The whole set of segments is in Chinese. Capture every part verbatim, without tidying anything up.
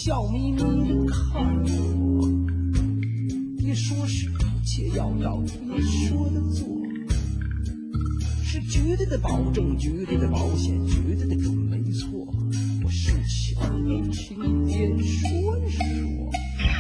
笑眯眯地看我，别说是一切要照你说的做，是绝对的保证，绝对的保险，绝对的准没错。我竖起耳朵轻点说说。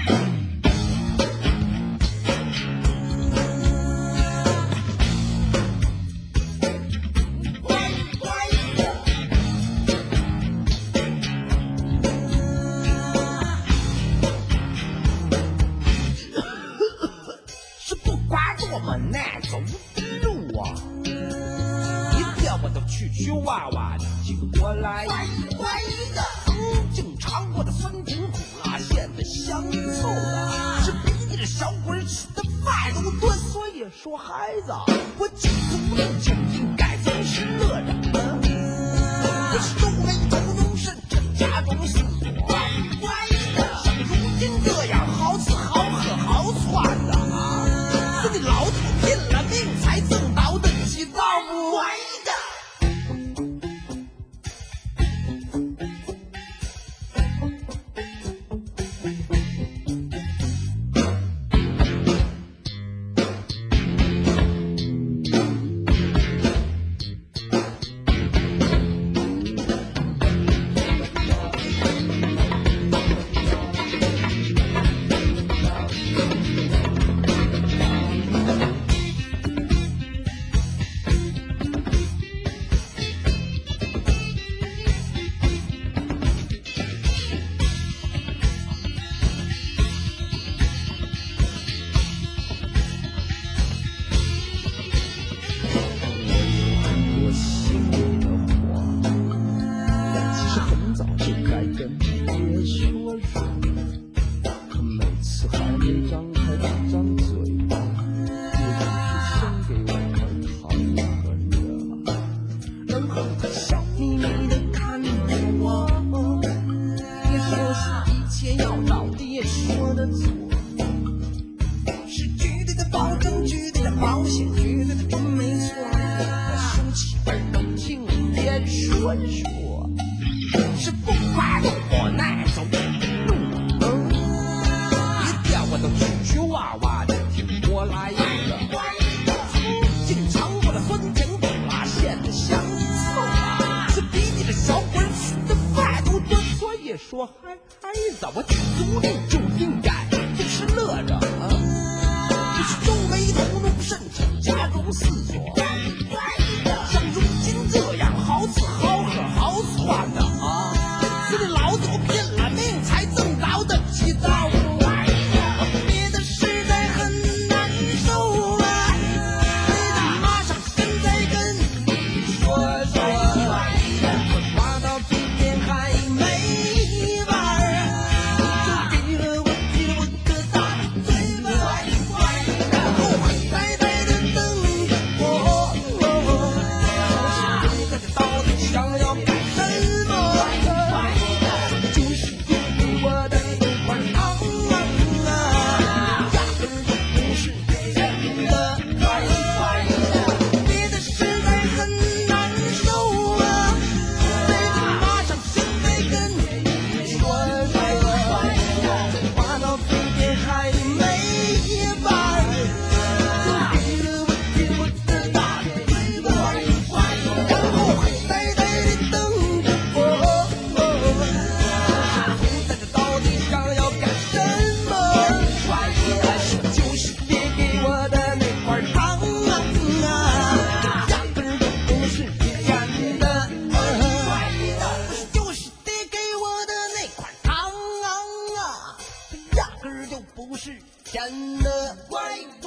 是不管多么难走的路啊，一条我都曲曲弯弯的经过来。曾经尝过的酸甜苦辣咸的香臭啊，是比你这小鬼吃的饭都多。所以说孩子，我记住你就应该总是乐着。我是皱眉头弄深沉假装思索，像如今这样好吃好喝好穿的啊，是你老子拼了命才挣到的几道不歪的。是不快乐我难走的路，一条我都曲曲弯弯的挺过来的。经常过的酸甜苦辣咸的香臭啊，是比你这小鬼吃的饭都多。所以说孩孩子，我注定就应该就是乐着啊，就是皱眉头弄深沉假装思索，像如今这样好吃好喝好穿的啊，是你老子我拼了命才挣到的几道路啊，别的实在很难受啊，非得马上现在跟你说说，我话到嘴边还没完儿，就给了我给了我个大嘴巴，然后很呆呆的瞪着我，我是到底想要干什么？就是给我的那块糖啊，压根儿就不是真的，别的实在很难受啊，非得马上现在跟你说说，话到嘴边还没完，就给了我给我的大嘴巴，然后还呆呆地瞪着我，在这到底想要干什么？还是就是别给我的那块糖啊，压根儿就不是你干的，就是得给我的那块糖啊，压根儿就不是真的。